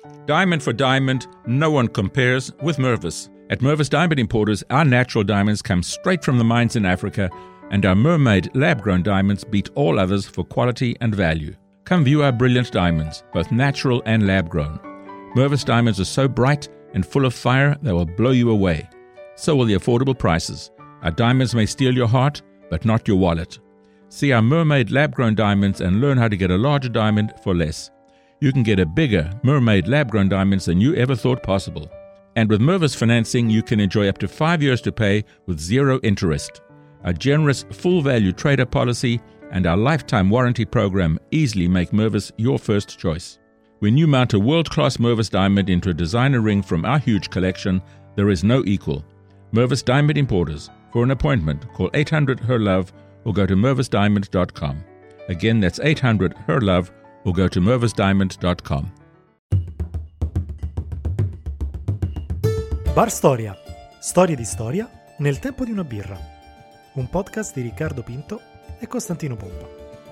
Diamond for diamond, no one compares with Mervis. At Mervis Diamond Importers, our natural diamonds come straight from the mines in Africa, and our mermaid lab-grown diamonds beat all others for quality and value. Come view our brilliant diamonds, both natural and lab-grown. Mervis diamonds are so bright and full of fire they will blow you away. So will the affordable prices. Our diamonds may steal your heart, but not your wallet. See our mermaid lab-grown diamonds and learn how to get a larger diamond for less. You can get a bigger mermaid lab-grown diamonds than you ever thought possible. And with Mervis financing, you can enjoy up to 5 years to pay with zero interest. Our generous full-value trader policy and our lifetime warranty program easily make Mervis your first choice. When you mount a world-class Mervis diamond into a designer ring from our huge collection, there is no equal. Mervis Diamond Importers. For an appointment, call 800-HER-LOVE or go to mervisdiamond.com. Again, that's 800-HER-LOVE or go to mervisdiamond.com. Bar Storia. Storie di storia nel tempo di una birra. Un podcast di Riccardo Pinto e Costantino Pompa.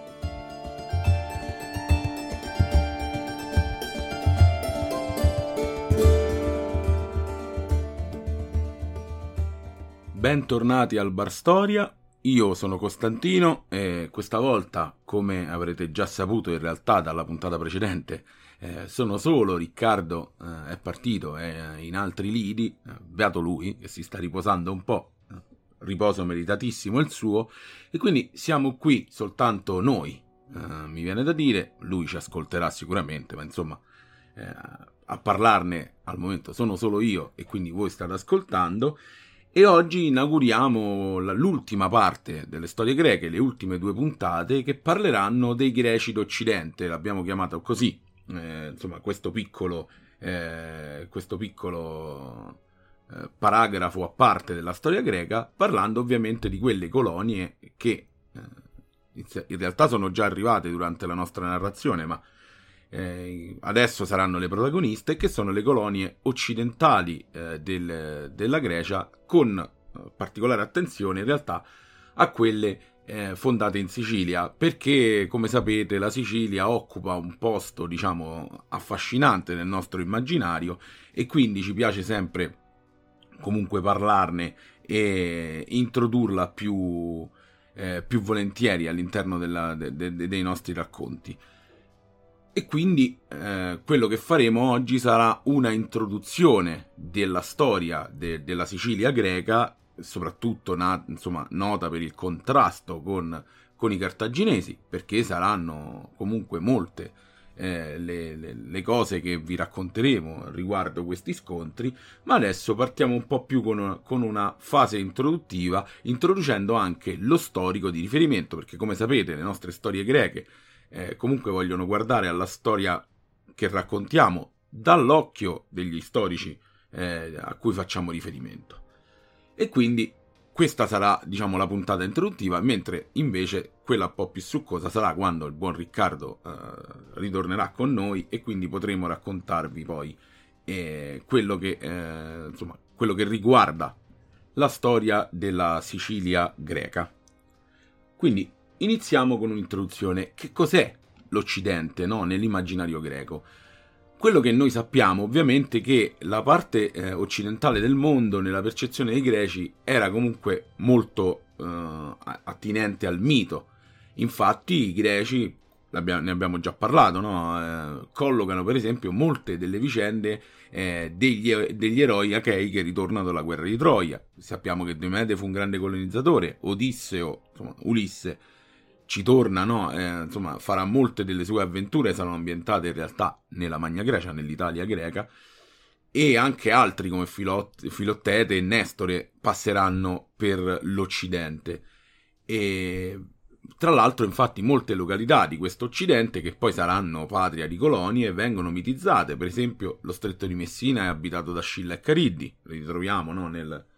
Bentornati al Bar Storia, io sono Costantino e questa volta, come avrete già saputo in realtà dalla puntata precedente, sono solo. Riccardo è partito, è in altri lidi, beato lui che si sta riposando un po', riposo meritatissimo il suo, e quindi siamo qui soltanto noi, mi viene da dire. Lui ci ascolterà sicuramente, ma insomma a parlarne al momento sono solo io e quindi voi state ascoltando. E oggi inauguriamo l'ultima parte delle storie greche, le ultime 2 puntate che parleranno dei greci d'Occidente. L'abbiamo chiamato così, insomma, questo piccolo paragrafo a parte della storia greca, parlando ovviamente di quelle colonie che in realtà sono già arrivate durante la nostra narrazione, ma adesso saranno le protagoniste, che sono le colonie occidentali della Grecia, con particolare attenzione in realtà a quelle fondate in Sicilia, perché come sapete la Sicilia occupa un posto, diciamo, affascinante nel nostro immaginario, e quindi ci piace sempre comunque parlarne e introdurla più volentieri all'interno dei nostri racconti. E quindi quello che faremo oggi sarà una introduzione della storia della Sicilia greca, soprattutto nota per il contrasto con i cartaginesi, perché saranno comunque molte le cose che vi racconteremo riguardo questi scontri. Ma adesso partiamo un po' più con una fase introduttiva, introducendo anche lo storico di riferimento, perché come sapete le nostre storie greche comunque vogliono guardare alla storia che raccontiamo dall'occhio degli storici a cui facciamo riferimento. E quindi questa sarà, diciamo, la puntata introduttiva, mentre invece quella un po' più succosa sarà quando il buon Riccardo ritornerà con noi, e quindi potremo raccontarvi poi quello che riguarda la storia della Sicilia greca. Quindi iniziamo con un'introduzione. Che cos'è l'Occidente, no? Nell'immaginario greco? Quello che noi sappiamo ovviamente è che la parte occidentale del mondo, nella percezione dei greci, era comunque molto attinente al mito. Infatti i greci, ne abbiamo già parlato, no? Collocano per esempio molte delle vicende degli eroi achei che ritornano dalla guerra di Troia. Sappiamo che Diomede fu un grande colonizzatore, Ulisse ci torna, no? Farà molte delle sue avventure, saranno ambientate in realtà nella Magna Grecia, nell'Italia greca, e anche altri come Filottete e Nestore passeranno per l'Occidente. E tra l'altro, infatti, molte località di questo Occidente, che poi saranno patria di colonie, vengono mitizzate. Per esempio lo Stretto di Messina è abitato da Scilla e Cariddi, li ritroviamo, no?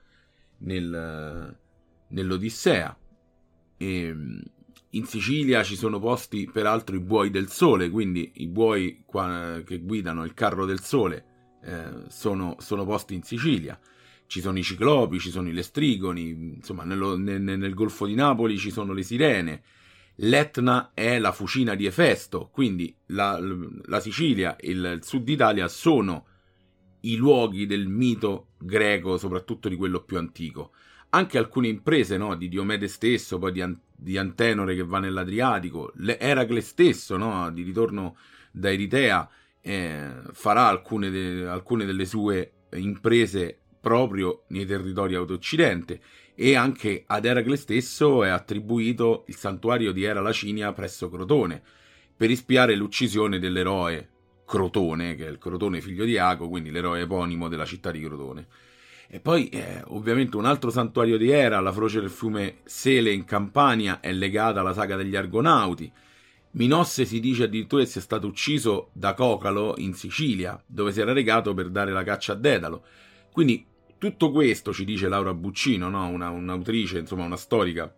nell'Odissea. E in Sicilia ci sono posti peraltro i buoi del sole, quindi i buoi che guidano il carro del sole sono posti in Sicilia. Ci sono i ciclopi, ci sono i lestrigoni, insomma nel Golfo di Napoli ci sono le sirene, l'Etna è la fucina di Efesto, quindi la Sicilia e il sud Italia sono i luoghi del mito greco, soprattutto di quello più antico. Anche alcune imprese, no, di Diomede stesso, poi di Antenore che va nell'Adriatico, Eracle stesso, no, di ritorno da Eritea, farà alcune delle sue imprese proprio nei territori d'Occidente, e anche ad Eracle stesso è attribuito il santuario di Era Lacinia presso Crotone, per espiare l'uccisione dell'eroe Crotone, che è il Crotone figlio di Aco, quindi l'eroe eponimo della città di Crotone. E poi ovviamente un altro santuario di Era, la foce del fiume Sele in Campania, è legata alla saga degli Argonauti. Minosse si dice addirittura che sia stato ucciso da Cocalo in Sicilia, dove si era recato per dare la caccia a Dedalo. Quindi tutto questo, ci dice Laura Buccino, no? Un'autrice, insomma una storica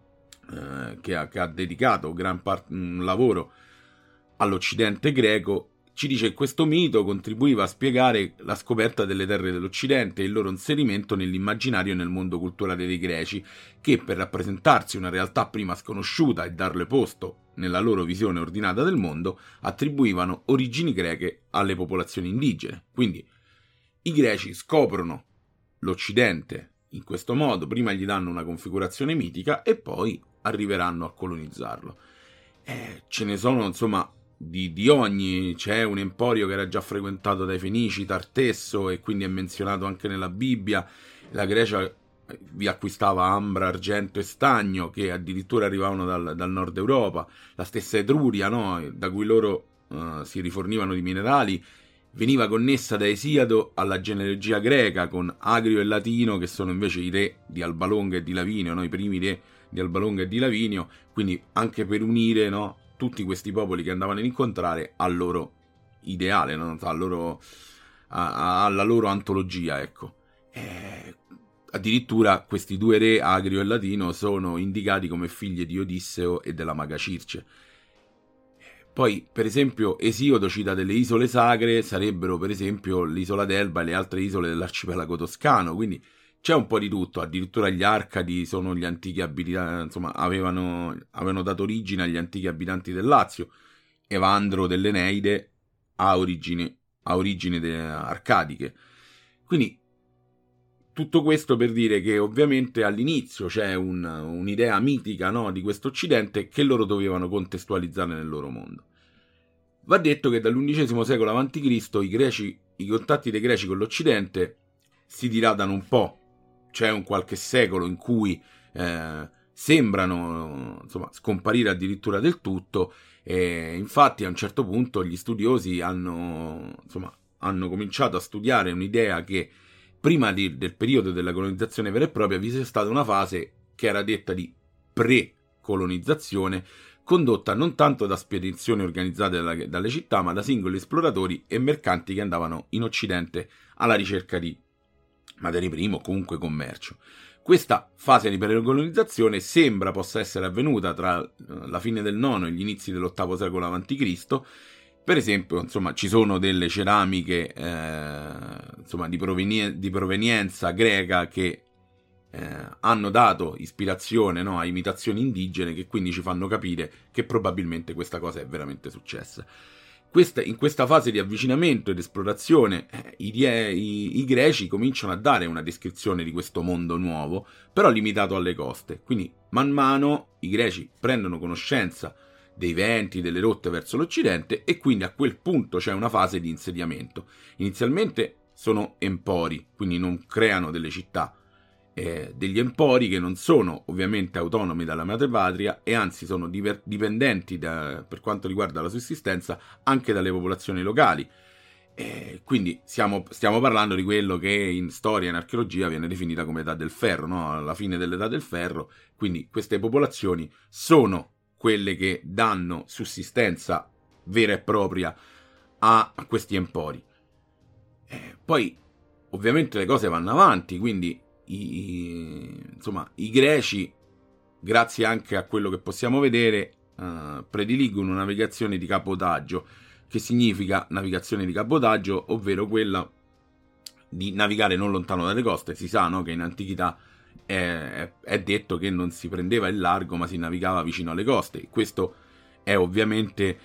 che ha dedicato un lavoro all'Occidente greco, ci dice che questo mito contribuiva a spiegare la scoperta delle terre dell'Occidente e il loro inserimento nell'immaginario e nel mondo culturale dei greci, che per rappresentarsi una realtà prima sconosciuta e darle posto nella loro visione ordinata del mondo, attribuivano origini greche alle popolazioni indigene. Quindi i greci scoprono l'Occidente in questo modo, prima gli danno una configurazione mitica e poi arriveranno a colonizzarlo. Ce ne sono, insomma, di ogni. C'è un emporio che era già frequentato dai Fenici, Tartesso, e quindi è menzionato anche nella Bibbia. La Grecia vi acquistava ambra, argento e stagno, che addirittura arrivavano dal nord Europa. La stessa Etruria, no? Da cui loro si rifornivano di minerali, veniva connessa da Esiado alla genealogia greca, con Agrio e Latino, che sono invece i re di Alba Longa e di Lavinio, no? I primi re di Alba Longa e di Lavinio, quindi anche per unire, no, tutti questi popoli che andavano ad incontrare al loro ideale, no? Alla loro antologia, ecco. Addirittura questi due re, Agrio e Latino, sono indicati come figli di Odisseo e della maga Circe. Poi, per esempio, Esiodo cita delle isole sacre, sarebbero per esempio l'isola d'Elba e le altre isole dell'arcipelago toscano, quindi c'è un po' di tutto. Addirittura gli Arcadi sono gli antichi abitanti, insomma, avevano dato origine agli antichi abitanti del Lazio. Evandro dell'Eneide ha origini arcadiche. Quindi tutto questo per dire che ovviamente all'inizio c'è un'idea mitica, no, di questo Occidente che loro dovevano contestualizzare nel loro mondo. Va detto che dall'XI secolo a.C. i contatti dei greci con l'Occidente si diradano un po'. C'è un qualche secolo in cui sembrano, insomma, scomparire addirittura del tutto, e infatti a un certo punto gli studiosi hanno cominciato a studiare un'idea che prima del periodo della colonizzazione vera e propria vi sia stata una fase che era detta di pre-colonizzazione, condotta non tanto da spedizioni organizzate dalle città, ma da singoli esploratori e mercanti che andavano in Occidente alla ricerca di materie prime o comunque commercio. Questa fase di pre-colonizzazione sembra possa essere avvenuta tra la fine del IX e gli inizi dell'VIII secolo a.C., Per esempio, insomma, ci sono delle ceramiche insomma, di provenienza greca che hanno dato ispirazione, no, a imitazioni indigene, che quindi ci fanno capire che probabilmente questa cosa è veramente successa. In questa fase di avvicinamento ed esplorazione i greci cominciano a dare una descrizione di questo mondo nuovo, però limitato alle coste. Quindi man mano i greci prendono conoscenza dei venti, delle rotte verso l'Occidente, e quindi a quel punto c'è una fase di insediamento. Inizialmente sono empori, quindi non creano delle città, degli empori che non sono ovviamente autonomi dalla madrepatria e anzi sono dipendenti per quanto riguarda la sussistenza anche dalle popolazioni locali. Quindi stiamo parlando di quello che in storia e in archeologia viene definita come età del ferro, no? Alla fine dell'età del ferro, quindi queste popolazioni sono quelle che danno sussistenza vera e propria a questi empori. Poi ovviamente le cose vanno avanti, quindi i greci, grazie anche a quello che possiamo vedere, prediligono una navigazione di cabotaggio, che significa navigazione di cabotaggio, ovvero quella di navigare non lontano dalle coste. Si sa, no, che in antichità è detto che non si prendeva il largo ma si navigava vicino alle coste. Questo è ovviamente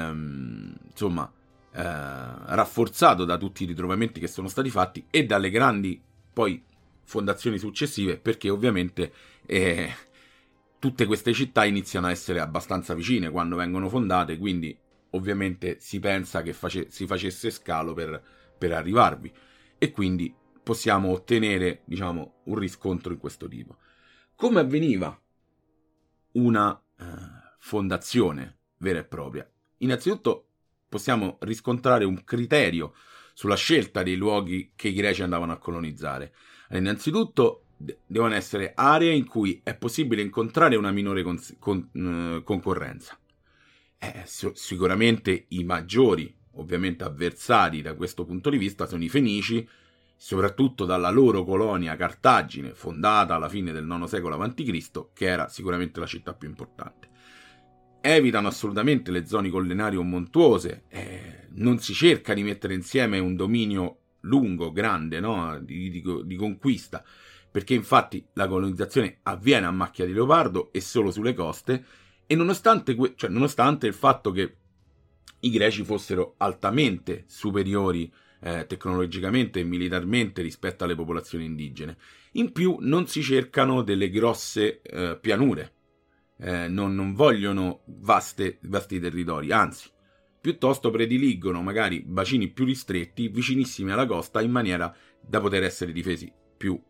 rafforzato da tutti i ritrovamenti che sono stati fatti e dalle grandi poi fondazioni successive, perché ovviamente tutte queste città iniziano a essere abbastanza vicine quando vengono fondate, quindi ovviamente si pensa che si facesse scalo per arrivarvi, e quindi possiamo ottenere, diciamo, un riscontro in questo tipo. Come avveniva una fondazione vera e propria? Innanzitutto possiamo riscontrare un criterio sulla scelta dei luoghi che i greci andavano a colonizzare. Innanzitutto devono essere aree in cui è possibile incontrare una minore concorrenza. Sicuramente i maggiori, ovviamente, avversari da questo punto di vista sono i Fenici, soprattutto dalla loro colonia Cartagine, fondata alla fine del IX secolo a.C., che era sicuramente la città più importante. Evitano assolutamente le zone collinari o montuose, non si cerca di mettere insieme un dominio lungo, grande, no? di conquista, perché infatti la colonizzazione avviene a macchia di leopardo e solo sulle coste, e nonostante il fatto che i greci fossero altamente superiori tecnologicamente e militarmente rispetto alle popolazioni indigene, in più non si cercano delle grosse pianure, non vogliono vasti territori, anzi piuttosto prediligono magari bacini più ristretti vicinissimi alla costa, in maniera da poter essere difesi più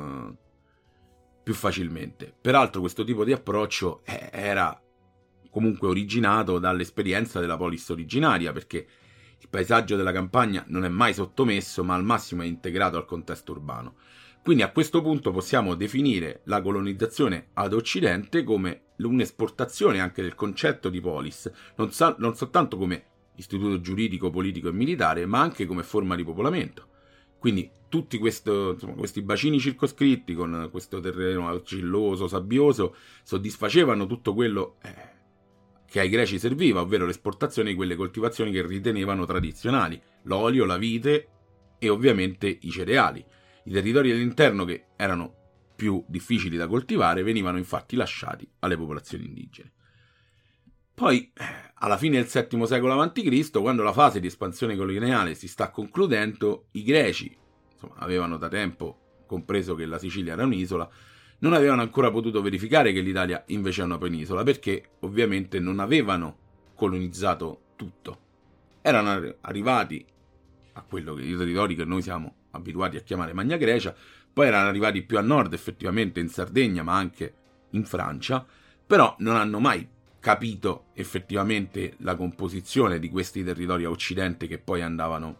facilmente. Peraltro questo tipo di approccio era comunque originato dall'esperienza della polis originaria, perché il paesaggio della campagna non è mai sottomesso, ma al massimo è integrato al contesto urbano. Quindi a questo punto possiamo definire la colonizzazione ad occidente come un'esportazione anche del concetto di polis, non soltanto come istituto giuridico, politico e militare, ma anche come forma di popolamento. Quindi tutti questi bacini circoscritti con questo terreno argilloso, sabbioso, soddisfacevano tutto quello che ai greci serviva, ovvero l'esportazione di quelle coltivazioni che ritenevano tradizionali: l'olio, la vite e ovviamente i cereali. I territori dell'interno, che erano più difficili da coltivare, venivano infatti lasciati alle popolazioni indigene. Poi, alla fine del VII secolo a.C., quando la fase di espansione coloniale si sta concludendo, i greci, avevano da tempo compreso che la Sicilia era un'isola, non avevano ancora potuto verificare che l'Italia invece è una penisola, perché ovviamente non avevano colonizzato tutto. Erano arrivati a quello che i territori che noi siamo abituati a chiamare Magna Grecia, poi erano arrivati più a nord effettivamente in Sardegna, ma anche in Francia, però non hanno mai capito effettivamente la composizione di questi territori a occidente che poi andavano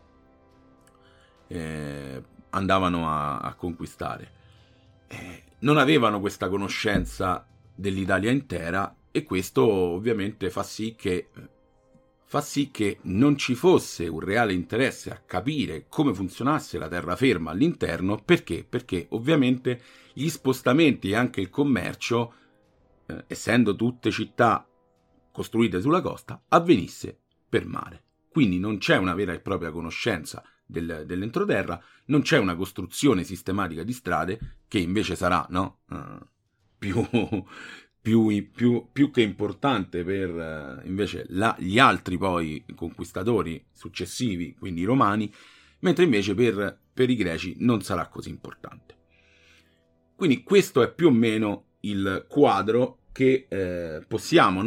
a conquistare. Non avevano questa conoscenza dell'Italia intera, e questo ovviamente fa sì che non ci fosse un reale interesse a capire come funzionasse la terraferma all'interno. Perché? Perché ovviamente gli spostamenti e anche il commercio, essendo tutte città costruite sulla costa, avvenisse per mare. Quindi non c'è una vera e propria conoscenza dell'entroterra, non c'è una costruzione sistematica di strade, che invece sarà più che importante per invece gli altri poi conquistatori successivi, quindi i romani, mentre invece per i greci non sarà così importante. Quindi questo è più o meno il quadro che possiamo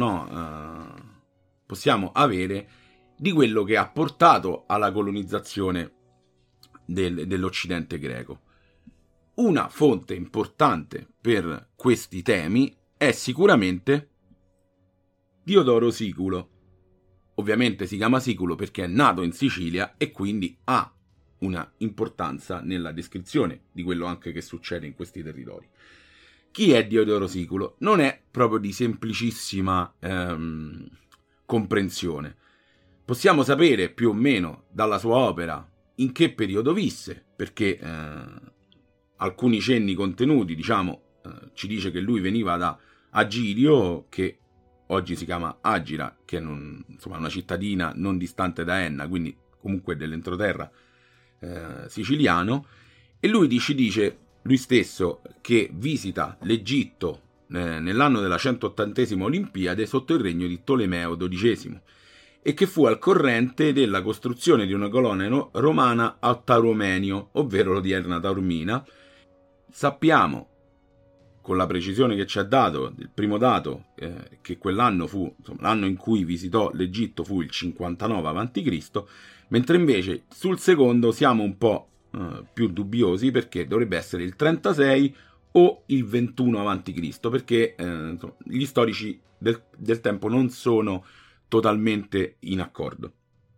avere di quello che ha portato alla colonizzazione dell'Occidente greco. Una fonte importante per questi temi è sicuramente Diodoro Siculo. Ovviamente si chiama Siculo perché è nato in Sicilia e quindi ha una importanza nella descrizione di quello anche che succede in questi territori. Chi è Diodoro Siculo? Non è proprio di semplicissima comprensione. Possiamo sapere più o meno dalla sua opera in che periodo visse, perché alcuni cenni contenuti, ci dice che lui veniva da Agirio, che oggi si chiama Agira, che è una cittadina non distante da Enna, quindi comunque dell'entroterra siciliano, e lui ci dice lui stesso che visita l'Egitto nell'anno della 180esima Olimpiade sotto il regno di Tolomeo XII e che fu al corrente della costruzione di una colonia romana a Tauromenio, ovvero l'odierna Taormina. Sappiamo, con la precisione che ci ha dato, il primo dato, che quell'anno fu, insomma, l'anno in cui visitò l'Egitto fu il 59 a.C., mentre invece sul secondo siamo un po' più dubbiosi, perché dovrebbe essere il 36 o il 21 a.C., perché insomma, gli storici del tempo non sono totalmente in accordo.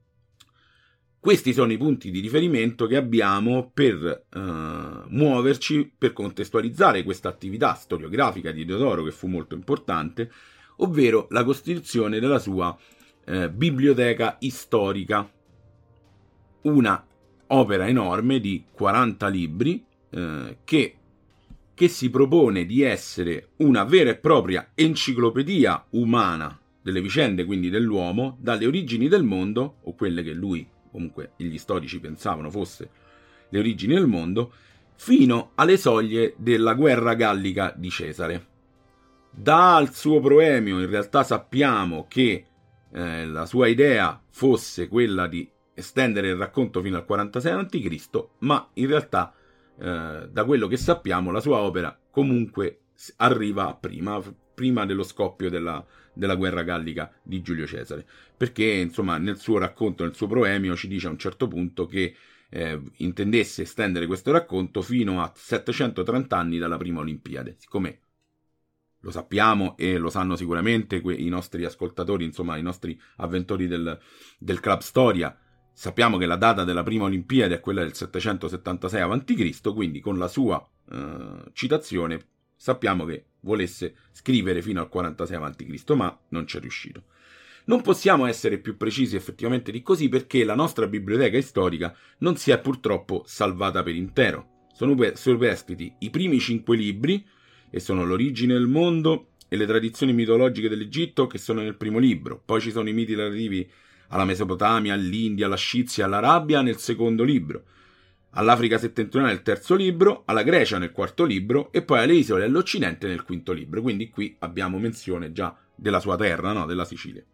Questi sono i punti di riferimento che abbiamo per muoverci, per contestualizzare questa attività storiografica di Diodoro, che fu molto importante, ovvero la costituzione della sua biblioteca storica, una opera enorme di 40 libri che si propone di essere una vera e propria enciclopedia umana delle vicende, quindi dell'uomo, dalle origini del mondo, o quelle che lui, comunque gli storici pensavano fosse le origini del mondo, fino alle soglie della guerra gallica di Cesare. Dal suo proemio in realtà sappiamo che la sua idea fosse quella di estendere il racconto fino al 46 a.C., ma in realtà da quello che sappiamo la sua opera comunque arriva prima dello scoppio della guerra gallica di Giulio Cesare, perché insomma nel suo racconto, nel suo proemio, ci dice a un certo punto che intendesse estendere questo racconto fino a 730 anni dalla prima Olimpiade. Siccome lo sappiamo e lo sanno sicuramente i nostri ascoltatori, insomma i nostri avventori del Club Storia, sappiamo che la data della prima Olimpiade è quella del 776 a.C., quindi con la sua citazione sappiamo che volesse scrivere fino al 46 a.C., ma non ci è riuscito. Non possiamo essere più precisi effettivamente di così, perché la nostra biblioteca storica non si è purtroppo salvata per intero. Sono superstiti i primi 5 libri, e sono l'origine del mondo e le tradizioni mitologiche dell'Egitto, che sono nel primo libro. Poi ci sono i miti relativi alla Mesopotamia, all'India, alla Scizia, all'Arabia nel secondo libro, all'Africa settentrionale nel terzo libro, alla Grecia nel quarto libro e poi alle isole dell'Occidente nel quinto libro. Quindi qui abbiamo menzione già della sua terra, no? Della Sicilia.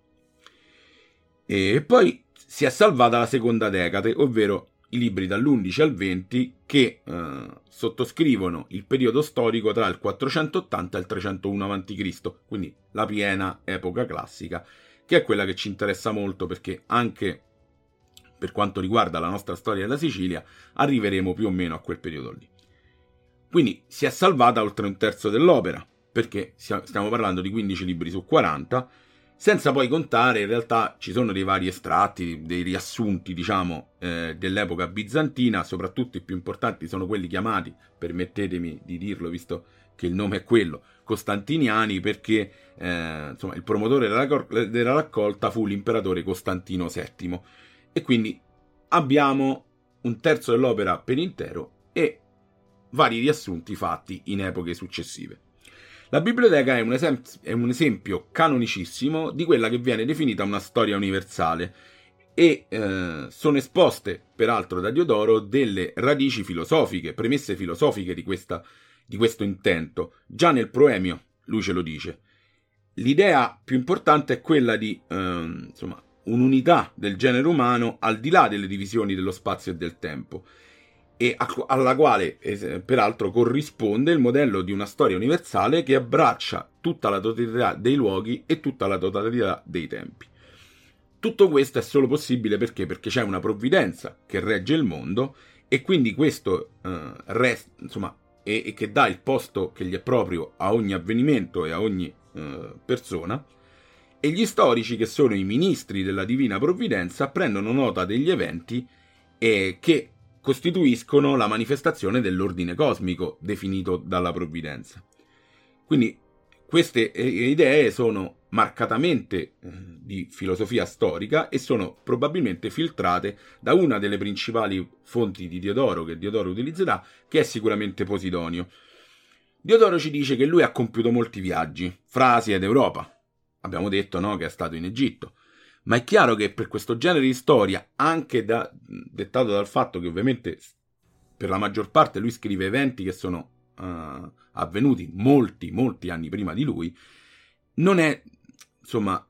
E poi si è salvata la seconda decade, ovvero i libri dall'11 al 20 che sottoscrivono il periodo storico tra il 480 e il 301 a.C., quindi la piena epoca classica, che è quella che ci interessa molto, perché anche per quanto riguarda la nostra storia della Sicilia arriveremo più o meno a quel periodo lì. Quindi si è salvata oltre un terzo dell'opera, perché stiamo parlando di 15 libri su 40, senza poi contare, in realtà ci sono dei vari estratti, dei riassunti, diciamo, dell'epoca bizantina. Soprattutto i più importanti sono quelli chiamati, permettetemi di dirlo visto che il nome è quello, costantiniani, perché insomma, il promotore della raccolta fu l'imperatore Costantino VII, e quindi abbiamo un terzo dell'opera per intero e vari riassunti fatti in epoche successive. La biblioteca è un esempio canonicissimo di quella che viene definita una storia universale, e sono esposte peraltro da Diodoro delle radici filosofiche, premesse filosofiche di questo intento. Già nel proemio lui ce lo dice. L'idea più importante è quella di un'unità del genere umano al di là delle divisioni dello spazio e del tempo, e alla quale peraltro corrisponde il modello di una storia universale che abbraccia tutta la totalità dei luoghi e tutta la totalità dei tempi. Tutto questo è solo possibile perché c'è una provvidenza che regge il mondo, e quindi questo e che dà il posto che gli è proprio a ogni avvenimento e a ogni persona, e gli storici, che sono i ministri della divina provvidenza, prendono nota degli eventi che costituiscono la manifestazione dell'ordine cosmico definito dalla provvidenza. Quindi queste idee sono marcatamente di filosofia storica e sono probabilmente filtrate da una delle principali fonti di Diodoro, che Diodoro utilizzerà, che è sicuramente Posidonio. Diodoro ci dice che lui ha compiuto molti viaggi fra Asia ed Europa. Abbiamo detto, no, che è stato in Egitto. Ma è chiaro che per questo genere di storia, anche dettato dal fatto che ovviamente per la maggior parte lui scrive eventi che sono avvenuti molti anni prima di lui, non è insomma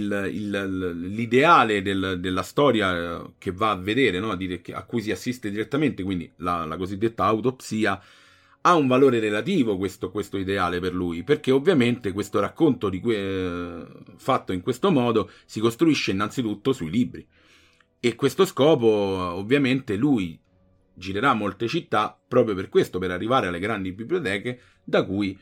l'ideale della storia che va a vedere, no? A cui si assiste direttamente, quindi la cosiddetta autopsia, ha un valore relativo questo ideale per lui, perché ovviamente questo racconto fatto in questo modo si costruisce innanzitutto sui libri, e questo scopo ovviamente lui girerà molte città proprio per questo, per arrivare alle grandi biblioteche da cui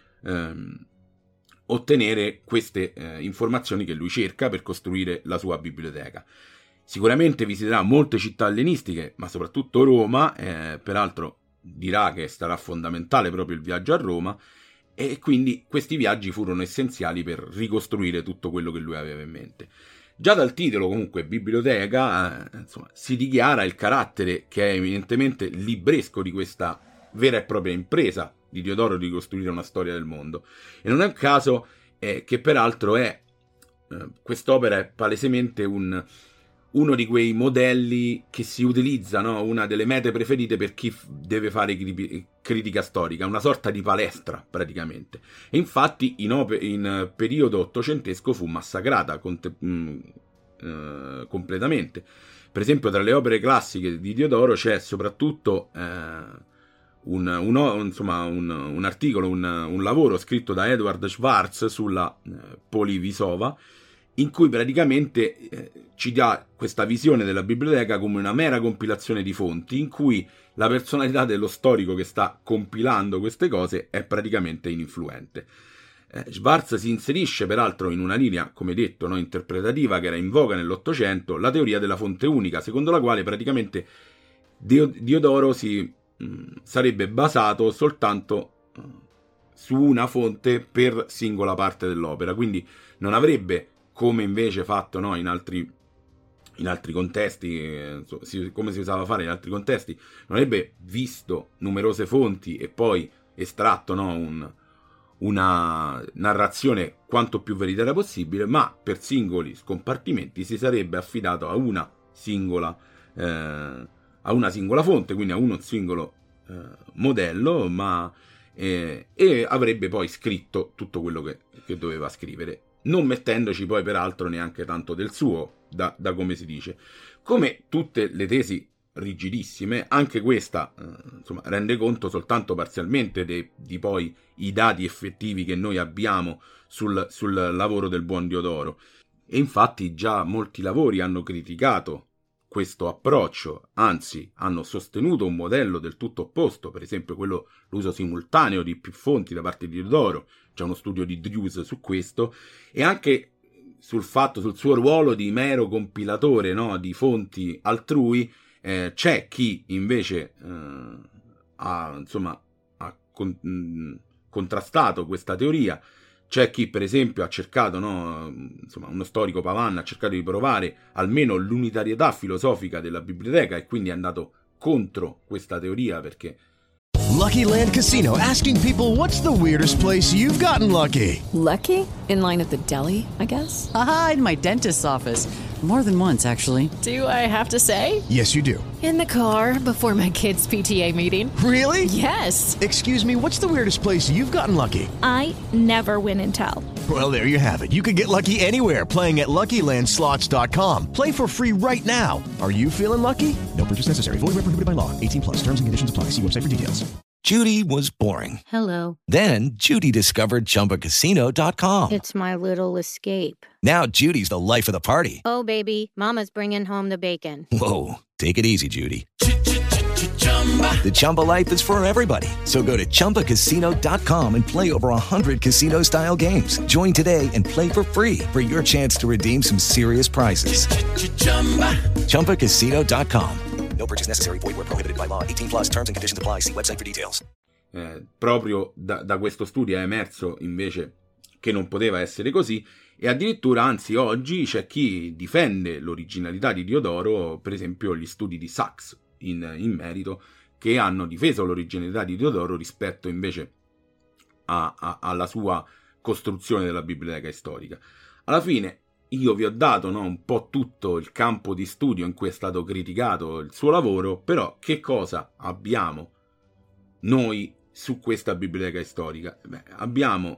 ottenere queste informazioni che lui cerca per costruire la sua biblioteca. Sicuramente visiterà molte città ellenistiche, ma soprattutto Roma, peraltro dirà che sarà fondamentale proprio il viaggio a Roma, e quindi questi viaggi furono essenziali per ricostruire tutto quello che lui aveva in mente. Già dal titolo, comunque, biblioteca, insomma, si dichiara il carattere che è evidentemente libresco di questa vera e propria impresa di Diodoro di costruire una storia del mondo. E non è un caso che peraltro quest'opera è palesemente uno di quei modelli che si utilizza, no? Una delle mete preferite per chi deve fare critica storica, una sorta di palestra praticamente. E infatti in periodo ottocentesco fu massacrata completamente. Per esempio, tra le opere classiche di Diodoro c'è soprattutto un articolo, un lavoro scritto da Edward Schwartz sulla Polivisova, in cui praticamente ci dà questa visione della biblioteca come una mera compilazione di fonti, in cui la personalità dello storico che sta compilando queste cose è praticamente ininfluente. Schwartz si inserisce peraltro in una linea, come detto, no, interpretativa, che era in voga nell'Ottocento, la teoria della fonte unica, secondo la quale praticamente Diodoro si sarebbe basato soltanto su una fonte per singola parte dell'opera, quindi non avrebbe, come invece fatto, no, in altri contesti, come si usava fare in altri contesti, non avrebbe visto numerose fonti e poi estratto, no, una narrazione quanto più veritiera possibile, ma per singoli scompartimenti si sarebbe affidato a una singola fonte, quindi a uno singolo modello, e avrebbe poi scritto tutto quello che doveva scrivere, non mettendoci poi peraltro neanche tanto del suo, da come si dice. Come tutte le tesi rigidissime, anche questa rende conto soltanto parzialmente di poi i dati effettivi che noi abbiamo sul lavoro del buon Diodoro, e infatti già molti lavori hanno criticato questo approccio, anzi hanno sostenuto un modello del tutto opposto, per esempio l'uso simultaneo di più fonti da parte di Diodoro. C'è uno studio di Drews su questo, e anche sul suo ruolo di mero compilatore, no, di fonti altrui. C'è chi invece ha contrastato questa teoria. C'è chi, per esempio, ha cercato, uno storico, Pavan, ha cercato di provare almeno l'unitarietà filosofica della biblioteca, e quindi è andato contro questa teoria, perché Lucky Land Casino, asking people, what's the weirdest place you've gotten lucky? Lucky? In line at the deli, I guess? Aha, in my dentist's office. More than once, actually. Do I have to say? Yes, you do. In the car before my kids' PTA meeting. Really? Yes. Excuse me, what's the weirdest place you've gotten lucky? I never win and tell. Well, there you have it. You can get lucky anywhere, playing at LuckyLandSlots.com. Play for free right now. Are you feeling lucky? No purchase necessary. Void where prohibited by law. 18+. Terms and conditions apply. See website for details. Judy was boring. Hello. Then Judy discovered ChumbaCasino.com. It's my little escape. Now Judy's the life of the party. Oh, baby, mama's bringing home the bacon. Whoa, take it easy, Judy. The Chumba life is for everybody. So go to ChumbaCasino.com and play over 100 casino-style games. Join today and play for free for your chance to redeem some serious prizes. ChumbaCasino.com. No purchase necessary. Void where prohibited by law. 18+. Terms and conditions apply. See website for details. Proprio da questo studio è emerso invece che non poteva essere così, e addirittura, anzi, oggi c'è chi difende l'originalità di Diodoro, per esempio gli studi di Sachs in merito, che hanno difeso l'originalità di Diodoro rispetto invece alla sua costruzione della biblioteca storica. Alla fine io vi ho dato, un po' tutto il campo di studio in cui è stato criticato il suo lavoro, però che cosa abbiamo noi su questa biblioteca storica? Abbiamo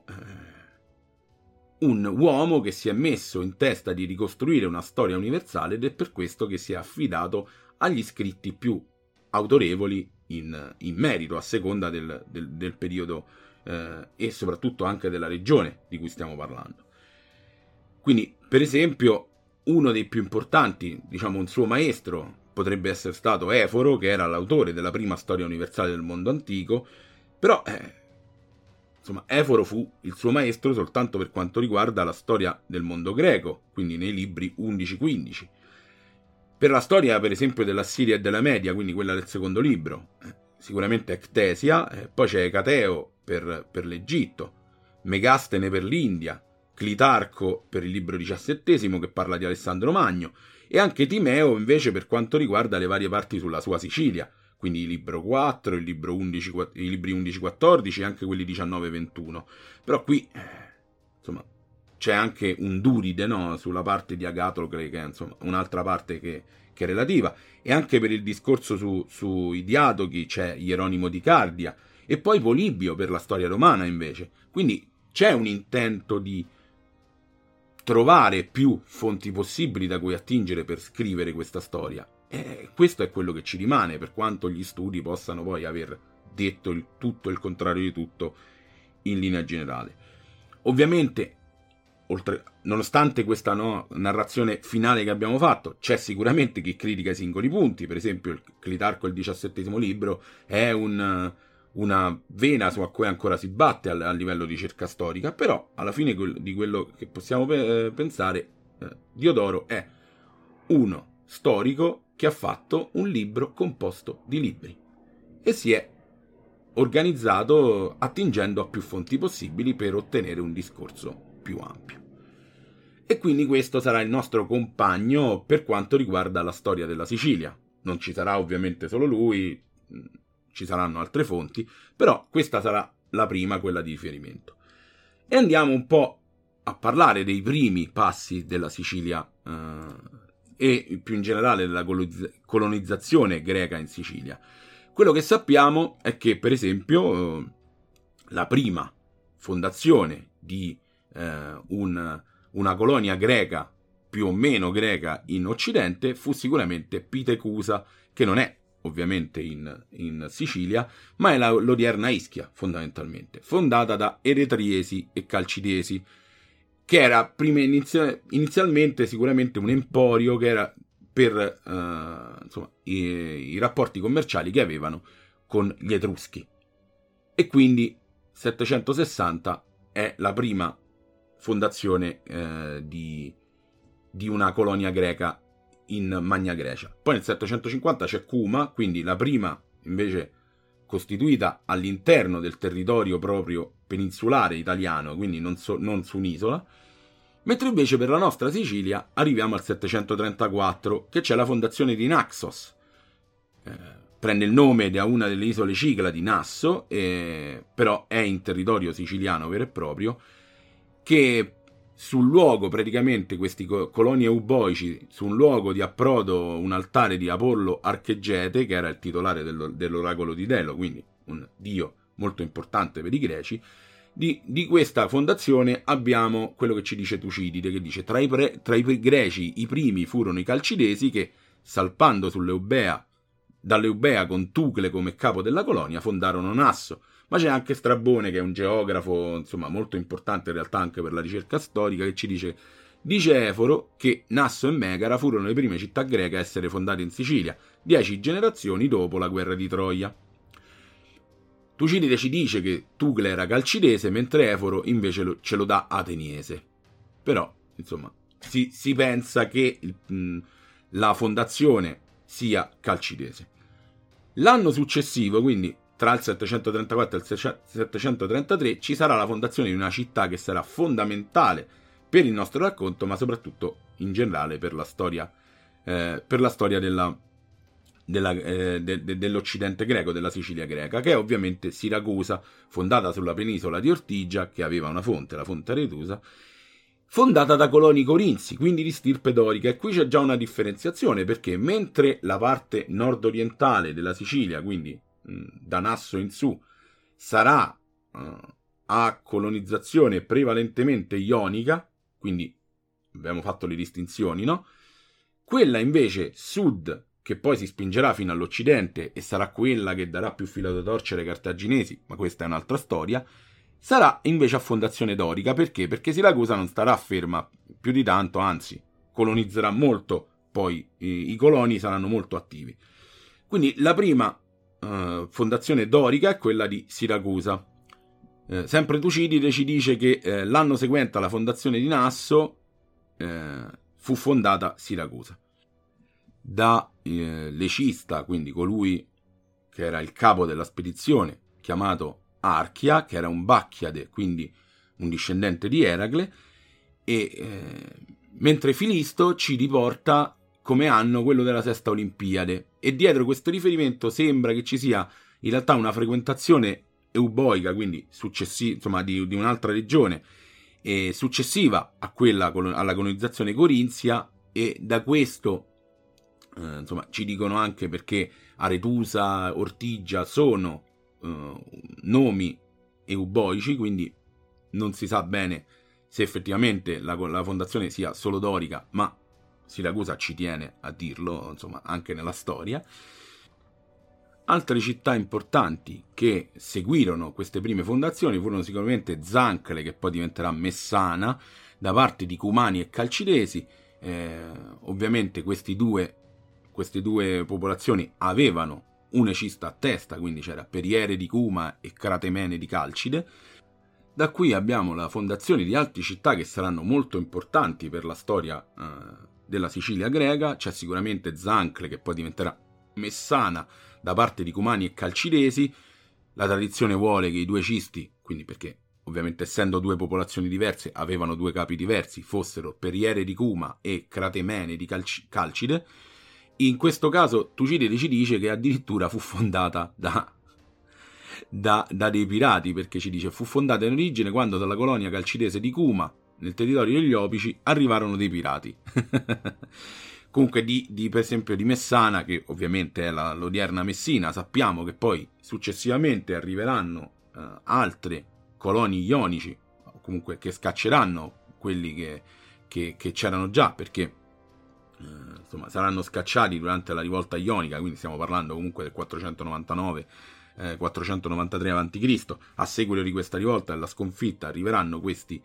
un uomo che si è messo in testa di ricostruire una storia universale ed è per questo che si è affidato agli scritti più autorevoli in merito, a seconda del periodo e soprattutto anche della regione di cui stiamo parlando. Quindi, per esempio, uno dei più importanti, diciamo un suo maestro, potrebbe essere stato Eforo, che era l'autore della prima storia universale del mondo antico, però insomma, Eforo fu il suo maestro soltanto per quanto riguarda la storia del mondo greco, quindi nei libri 11-15. Per la storia, per esempio, della Siria e della Media, quindi quella del secondo libro, sicuramente Ectesia, poi c'è Ecateo per l'Egitto, Megastene per l'India, Clitarco per il libro XVII che parla di Alessandro Magno, e anche Timeo invece per quanto riguarda le varie parti sulla sua Sicilia, quindi il libro 4, il libro 11, i libri 11-14 e anche quelli 19-21. Però qui, insomma, c'è anche un Duride, no? Sulla parte di Agatocle, che è insomma un'altra parte che è relativa, e anche per il discorso sui diadochi c'è Ieronimo di Cardia, e poi Polibio per la storia romana invece. Quindi c'è un intento di trovare più fonti possibili da cui attingere per scrivere questa storia. E questo è quello che ci rimane, per quanto gli studi possano poi aver detto tutto il contrario di tutto in linea generale. Ovviamente, nonostante questa narrazione finale che abbiamo fatto, c'è sicuramente chi critica i singoli punti. Per esempio il Clitarco, il 17° libro, è una vena su cui ancora si batte a livello di ricerca storica, però alla fine di quello che possiamo pensare, Diodoro è uno storico che ha fatto un libro composto di libri e si è organizzato attingendo a più fonti possibili per ottenere un discorso più ampio. E quindi questo sarà il nostro compagno per quanto riguarda la storia della Sicilia. Non ci sarà ovviamente solo lui, ci saranno altre fonti, però questa sarà la prima, quella di riferimento. E andiamo un po' a parlare dei primi passi della Sicilia e più in generale della colonizzazione greca in Sicilia. Quello che sappiamo è che, per esempio, la prima fondazione di una colonia greca, più o meno greca, in Occidente fu sicuramente Pitecusa, che non è ovviamente in Sicilia, ma è l'odierna Ischia, fondamentalmente, fondata da Eretriesi e Calcidesi, che era inizialmente sicuramente un emporio che era per insomma, i rapporti commerciali che avevano con gli Etruschi. E quindi 760 è la prima fondazione di una colonia greca in Magna Grecia. Poi nel 750 c'è Cuma, quindi la prima invece costituita all'interno del territorio proprio peninsulare italiano, quindi non su un'isola, mentre invece per la nostra Sicilia arriviamo al 734, che c'è la fondazione di Naxos. Prende il nome da una delle isole Cicladi, Nasso, però è in territorio siciliano vero e proprio, che sul luogo, praticamente questi coloni euboici, su un luogo di approdo, un altare di Apollo Archegete, che era il titolare dell'oracolo di Delo, quindi un dio molto importante per i greci. Di questa fondazione abbiamo quello che ci dice Tucidide, che dice tra i greci i primi furono i Calcidesi che, salpando dall'Eubea con Tucle come capo della colonia, fondarono Nasso. Ma c'è anche Strabone, che è un geografo insomma molto importante in realtà anche per la ricerca storica, che ci dice Eforo che Nasso e Megara furono le prime città greche a essere fondate in Sicilia, 10 generazioni dopo la guerra di Troia. Tucidide ci dice che Tucle era calcidese, mentre Eforo invece ce lo dà ateniese. Però, insomma, si pensa che la fondazione sia calcidese. L'anno successivo, quindi tra il 734 e il 733, ci sarà la fondazione di una città che sarà fondamentale per il nostro racconto, ma soprattutto in generale per la storia dell'Occidente greco, della Sicilia greca, che è ovviamente Siracusa, fondata sulla penisola di Ortigia, che aveva una fonte, la fonte Aretusa, fondata da coloni corinzi, quindi di stirpe dorica. E qui c'è già una differenziazione, perché mentre la parte nord-orientale della Sicilia, quindi da Nasso in su sarà a colonizzazione prevalentemente ionica, quindi abbiamo fatto le distinzioni, no? Quella invece sud, che poi si spingerà fino all'occidente e sarà quella che darà più filo da torcere ai cartaginesi, ma questa è un'altra storia, sarà invece a fondazione dorica. Perché? Perché Siracusa non starà ferma più di tanto, anzi colonizzerà molto, poi i coloni saranno molto attivi. Quindi la prima fondazione dorica è quella di Siracusa. Sempre Tucidide ci dice che l'anno seguente alla fondazione di Nasso fu fondata Siracusa. Da Lecista, quindi colui che era il capo della spedizione, chiamato Archia, che era un Bacchiade, quindi un discendente di Eracle, e mentre Filisto ci riporta come anno quello della sesta Olimpiade, e dietro questo riferimento sembra che ci sia in realtà una frequentazione euboica, quindi insomma di un'altra regione, successiva a quella alla colonizzazione corinzia, e da questo insomma ci dicono anche perché Aretusa, Ortigia sono nomi euboici, quindi non si sa bene se effettivamente la fondazione sia solo dorica, ma Siracusa ci tiene a dirlo, insomma, anche nella storia. Altre città importanti che seguirono queste prime fondazioni furono sicuramente Zancle, che poi diventerà Messana, da parte di Cumani e Calcidesi. Ovviamente queste due popolazioni avevano un ecista a testa, quindi c'era Periere di Cuma e Cratemene di Calcide. Da qui abbiamo la fondazione di altre città che saranno molto importanti per la storia della Sicilia greca. C'è sicuramente Zancle, che poi diventerà Messana, da parte di Cumani e Calcidesi. La tradizione vuole che i due cisti, quindi perché ovviamente essendo due popolazioni diverse avevano due capi diversi, fossero Periere di Cuma e Cratemene di Calcide. In questo caso Tucidide ci dice che addirittura fu fondata da dei pirati, perché ci dice fu fondata in origine quando dalla colonia calcidese di Cuma, nel territorio degli Opici, arrivarono dei pirati. Comunque per esempio di Messana, che ovviamente è l'odierna Messina, sappiamo che poi successivamente arriveranno altre coloni ionici, o comunque che scacceranno quelli che c'erano già, perché insomma saranno scacciati durante la rivolta ionica, quindi stiamo parlando comunque del 493 a.C. A seguito di questa rivolta e la sconfitta arriveranno questi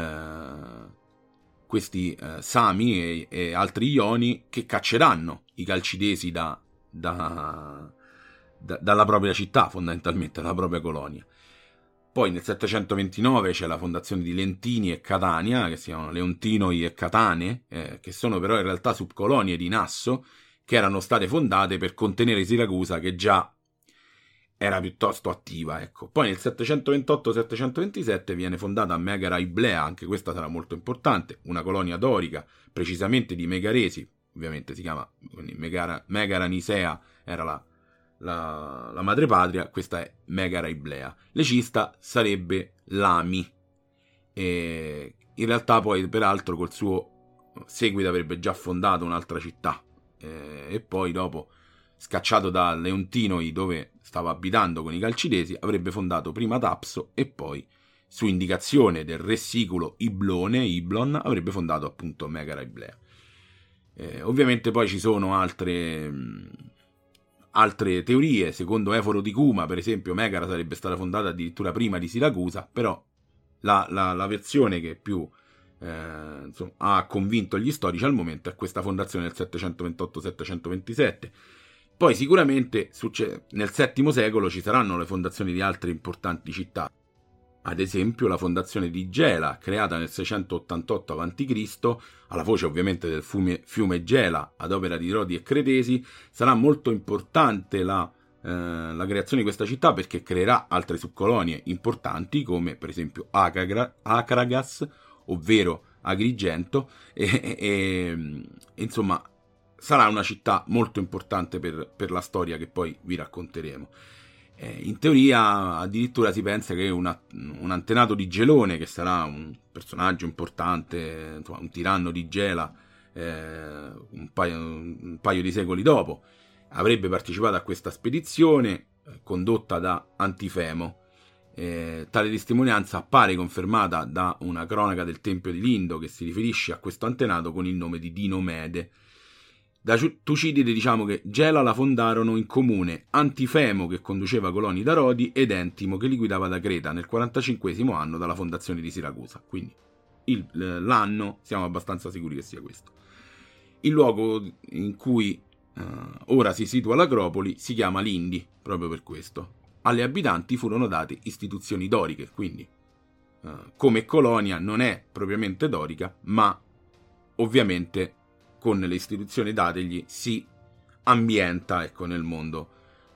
Sami e altri Ioni che cacceranno i Calcidesi dalla propria città, fondamentalmente dalla propria colonia. Poi nel 729 c'è la fondazione di Lentini e Catania, che si chiamano Leontinoi e Catane, che sono però in realtà subcolonie di Nasso, che erano state fondate per contenere Siracusa, che già era piuttosto attiva, ecco. Poi nel 728-727 viene fondata Megara Iblea, anche questa sarà molto importante, una colonia dorica, precisamente di Megaresi, ovviamente si chiama, quindi Megara Nisea era la madrepatria, questa è Megara Iblea. Lecista sarebbe Lami, e in realtà poi peraltro col suo seguito avrebbe già fondato un'altra città, e poi dopo, scacciato da Leontinoi dove stava abitando con i Calcidesi, avrebbe fondato prima Tapso e poi, su indicazione del re siculo Iblon, avrebbe fondato appunto Megara Iblea. Ovviamente poi ci sono altre teorie. Secondo Eforo di Cuma, per esempio, Megara sarebbe stata fondata addirittura prima di Siracusa, però la versione che più insomma, ha convinto gli storici al momento è questa fondazione del 728-727. Poi sicuramente nel VII secolo ci saranno le fondazioni di altre importanti città, ad esempio la fondazione di Gela, creata nel 688 a.C., alla foce ovviamente del fiume Gela, ad opera di Rodi e Cretesi. Sarà molto importante la creazione di questa città, perché creerà altre subcolonie importanti, come per esempio Acragas, ovvero Agrigento, e insomma sarà una città molto importante per la storia che poi vi racconteremo. In teoria addirittura si pensa che un antenato di Gelone, che sarà un personaggio importante, insomma, un tiranno di Gela, un paio di secoli dopo, avrebbe partecipato a questa spedizione, condotta da Antifemo. Tale testimonianza appare confermata da una cronaca del Tempio di Lindo che si riferisce a questo antenato con il nome di Dinomede. Da Tucidide diciamo che Gela la fondarono in comune Antifemo, che conduceva coloni da Rodi, ed Entimo, che li guidava da Creta nel 45° anno dalla fondazione di Siracusa. Quindi l'anno siamo abbastanza sicuri che sia questo. Il luogo in cui ora si situa l'Acropoli si chiama Lindi, proprio per questo. Alle abitanti furono date istituzioni doriche, quindi come colonia non è propriamente dorica, ma ovviamente con le istituzioni dategli si ambienta, ecco, nel mondo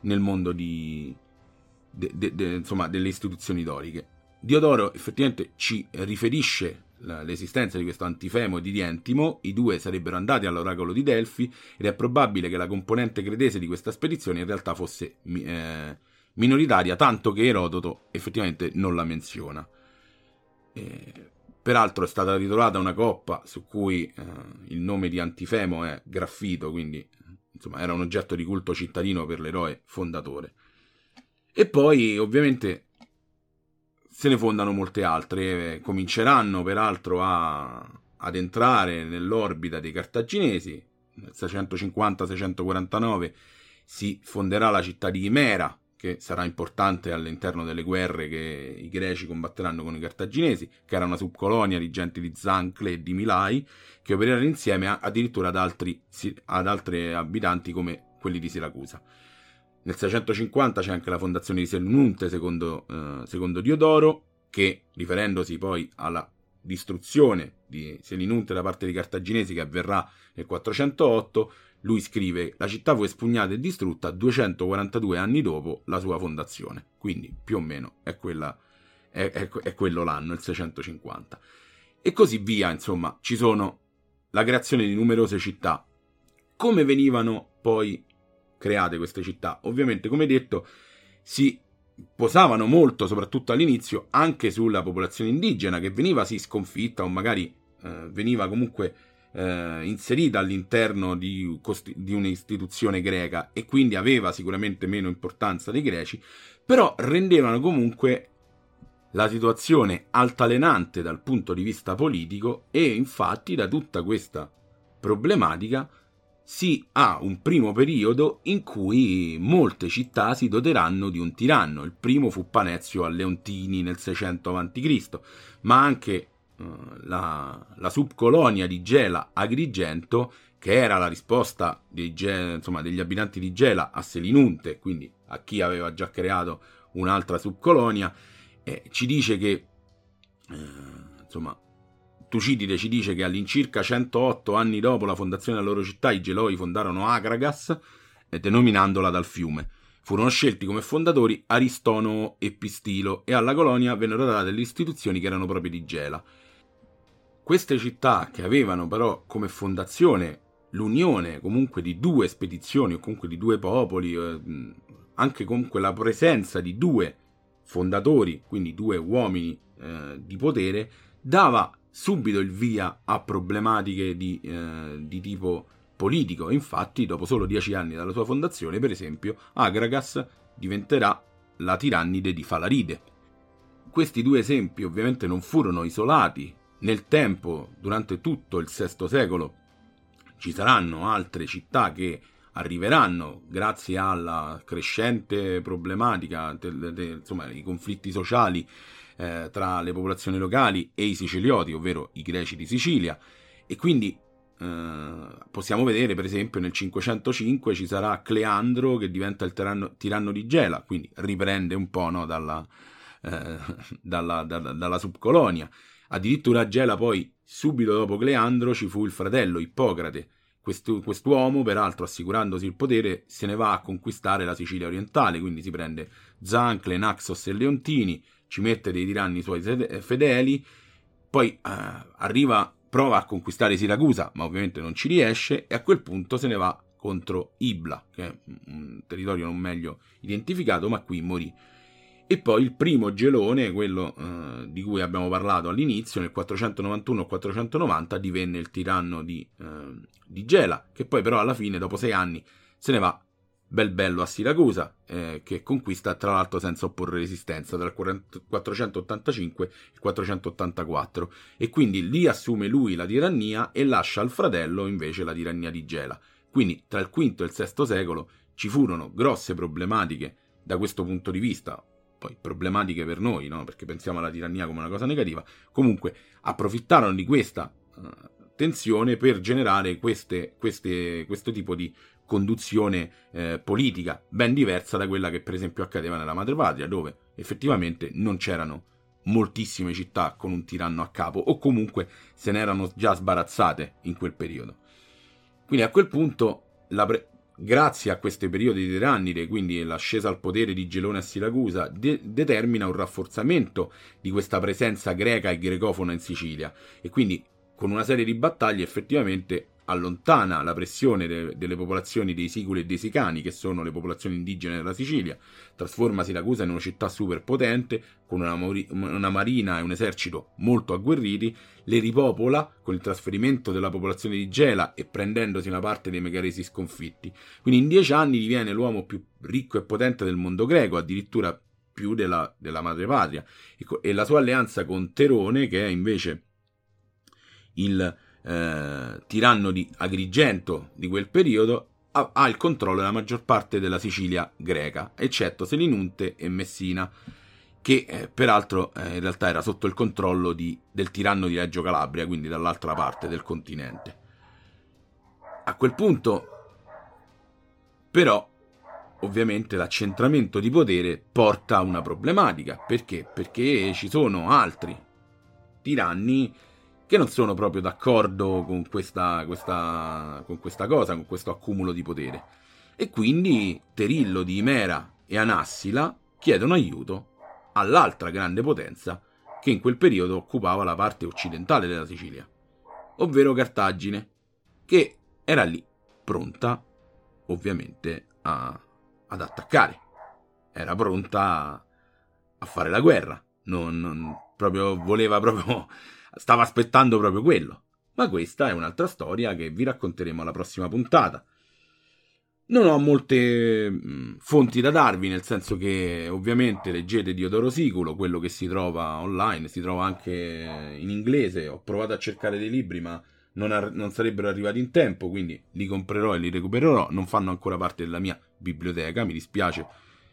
insomma, delle istituzioni doriche. Diodoro effettivamente ci riferisce l'esistenza di questo Antifemo e di Entimo. I due sarebbero andati all'oracolo di Delfi ed è probabile che la componente cretese di questa spedizione in realtà fosse minoritaria, tanto che Erodoto effettivamente non la menziona. Peraltro è stata ritrovata una coppa su cui il nome di Antifemo è graffito, quindi insomma era un oggetto di culto cittadino per l'eroe fondatore. E poi ovviamente se ne fondano molte altre, cominceranno peraltro ad entrare nell'orbita dei cartaginesi. Nel 650-649 si fonderà la città di Imera, che sarà importante all'interno delle guerre che i greci combatteranno con i cartaginesi, che era una subcolonia di genti di Zancle e di Milai, che opereranno insieme addirittura ad altri abitanti come quelli di Siracusa. Nel 650 c'è anche la fondazione di Selinunte secondo Diodoro, che, riferendosi poi alla distruzione di Selinunte da parte dei cartaginesi che avverrà nel 408, lui scrive: la città fu espugnata e distrutta 242 anni dopo la sua fondazione, quindi più o meno è quello l'anno, il 650. E così via, insomma, ci sono la creazione di numerose città. Come venivano poi create queste città? Ovviamente, come detto, si posavano molto, soprattutto all'inizio, anche sulla popolazione indigena, che veniva sì sconfitta o magari veniva comunque inserita all'interno di un'istituzione greca e quindi aveva sicuramente meno importanza dei greci, però rendevano comunque la situazione altalenante dal punto di vista politico. E infatti da tutta questa problematica si ha un primo periodo in cui molte città si doteranno di un tiranno. Il primo fu Panezio a Leontini nel 600 a.C., ma anche la subcolonia di Gela Agrigento, che era la risposta degli abitanti di Gela a Selinunte, quindi a chi aveva già creato un'altra subcolonia, ci dice che Tucidide ci dice che all'incirca 108 anni dopo la fondazione della loro città i Geloi fondarono Agragas, denominandola dal fiume. Furono scelti come fondatori Aristonomo e Pistilo e alla colonia vennero date le istituzioni che erano proprie di Gela. Queste città, che avevano però come fondazione l'unione comunque di due spedizioni o comunque di due popoli, anche comunque la presenza di due fondatori, quindi due uomini di potere, dava subito il via a problematiche di tipo politico. Infatti, dopo solo 10 anni dalla sua fondazione, per esempio, Agragas diventerà la tirannide di Falaride. Questi due esempi ovviamente non furono isolati. Nel tempo, durante tutto il VI secolo, ci saranno altre città che arriveranno grazie alla crescente problematica, i conflitti sociali tra le popolazioni locali e i sicilioti, ovvero i greci di Sicilia, e quindi possiamo vedere per esempio nel 505 ci sarà Cleandro che diventa il tiranno di Gela, quindi riprende un po', no, dalla subcolonia. Addirittura a Gela poi, subito dopo Cleandro, ci fu il fratello Ippocrate. Quest'uomo, peraltro assicurandosi il potere, se ne va a conquistare la Sicilia orientale, quindi si prende Zancle, Naxos e Leontini, ci mette dei tiranni suoi fedeli, poi prova a conquistare Siracusa, ma ovviamente non ci riesce, e a quel punto se ne va contro Ibla, che è un territorio non meglio identificato, ma qui morì. E poi il primo gelone, quello di cui abbiamo parlato all'inizio, nel 491-490 divenne il tiranno di Gela, che poi però alla fine, dopo 6 anni, se ne va bel bello a Siracusa, che conquista tra l'altro senza opporre resistenza tra il 485 e il 484, e quindi lì assume lui la tirannia e lascia al fratello invece la tirannia di Gela. Quindi tra il V e il VI secolo ci furono grosse problematiche da questo punto di vista, poi problematiche per noi, no? Perché pensiamo alla tirannia come una cosa negativa. Comunque approfittarono di questa tensione per generare questo tipo di conduzione politica ben diversa da quella che per esempio accadeva nella madrepatria, dove effettivamente non c'erano moltissime città con un tiranno a capo, o comunque se ne erano già sbarazzate in quel periodo. Quindi a quel punto, grazie a questi periodi tirannide, quindi l'ascesa al potere di Gelone a Siracusa, determina un rafforzamento di questa presenza greca e grecofona in Sicilia, e quindi con una serie di battaglie effettivamente allontana la pressione delle popolazioni dei Siculi e dei Sicani, che sono le popolazioni indigene della Sicilia, trasforma Siracusa in una città super potente, con una marina e un esercito molto agguerriti, le ripopola con il trasferimento della popolazione di Gela e prendendosi una parte dei megaresi sconfitti. Quindi in 10 anni diviene l'uomo più ricco e potente del mondo greco, addirittura più della madrepatria, e la sua alleanza con Terone, che è invece il tiranno di Agrigento di quel periodo, ha il controllo della maggior parte della Sicilia greca, eccetto Selinunte e Messina, che peraltro in realtà era sotto il controllo del tiranno di Reggio Calabria, quindi dall'altra parte del continente. A quel punto però ovviamente l'accentramento di potere porta a una problematica. Perché? Perché ci sono altri tiranni che non sono proprio d'accordo con questa cosa, con questo accumulo di potere. E quindi Terillo di Imera e Anassila chiedono aiuto all'altra grande potenza che in quel periodo occupava la parte occidentale della Sicilia, ovvero Cartagine, che era lì pronta ovviamente ad attaccare, era pronta a fare la guerra, stava aspettando proprio quello. Ma questa è un'altra storia che vi racconteremo alla prossima puntata. Non ho molte fonti da darvi, nel senso che ovviamente leggete Diodoro Siculo, quello che si trova online, si trova anche in inglese. Ho provato a cercare dei libri ma non sarebbero arrivati in tempo, quindi li comprerò e li recupererò. Non fanno ancora parte della mia biblioteca, mi dispiace,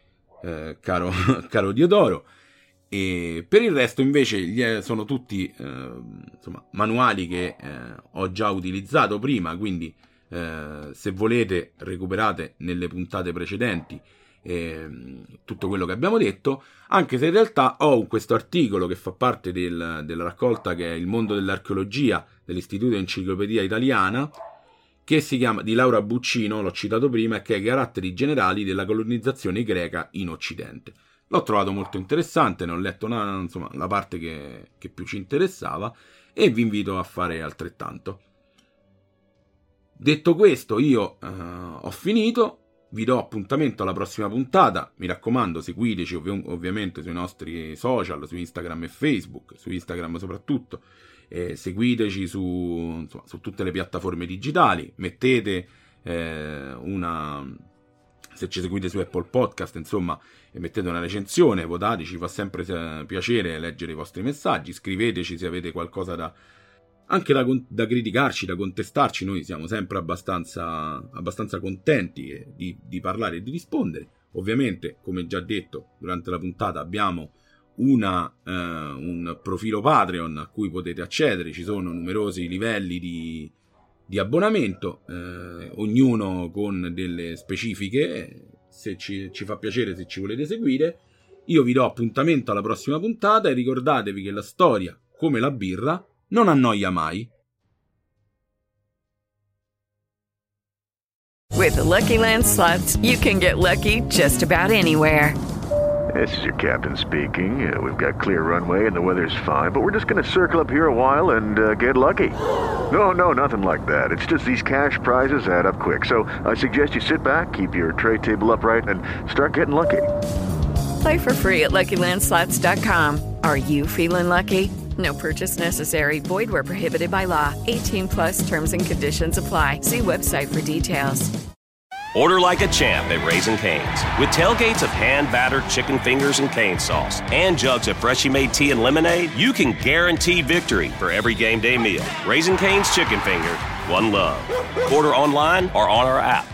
caro Diodoro. E per il resto invece sono tutti manuali che ho già utilizzato prima, quindi se volete recuperate nelle puntate precedenti tutto quello che abbiamo detto, anche se in realtà ho questo articolo che fa parte della raccolta che è Il mondo dell'archeologia dell'Istituto Enciclopedia Italiana, che si chiama, di Laura Buccino, l'ho citato prima, e che è I caratteri generali della colonizzazione greca in Occidente. L'ho trovato molto interessante, ne ho letto la parte che più ci interessava, e vi invito a fare altrettanto. Detto questo, io ho finito, vi do appuntamento alla prossima puntata. Mi raccomando, seguiteci ovviamente sui nostri social, su Instagram e Facebook, su Instagram soprattutto, seguiteci su tutte le piattaforme digitali, mettete se ci seguite su Apple Podcast, insomma, mettete una recensione, votate, ci fa sempre piacere leggere i vostri messaggi, scriveteci se avete qualcosa anche da criticarci, da contestarci. Noi siamo sempre abbastanza contenti di parlare e di rispondere. Ovviamente, come già detto durante la puntata, abbiamo un profilo Patreon a cui potete accedere, ci sono numerosi livelli di abbonamento, ognuno con delle specifiche. Se ci fa piacere, se ci volete seguire, io vi do appuntamento alla prossima puntata, e ricordatevi che la storia, come la birra, non annoia mai. With the Lucky Land Slots, you can get lucky just about anywhere. This is your captain speaking. We've got clear runway and the weather's fine, but we're just going to circle up here a while and get lucky. No, nothing like that. It's just these cash prizes add up quick. So I suggest you sit back, keep your tray table upright, and start getting lucky. Play for free at LuckyLandSlots.com. Are you feeling lucky? No purchase necessary. Void where prohibited by law. 18+ terms and conditions apply. See website for details. Order like a champ at Raising Cane's. With tailgates of hand-battered chicken fingers and cane sauce and jugs of freshly made tea and lemonade, you can guarantee victory for every game day meal. Raising Cane's Chicken Finger, one love. Order online or on our app.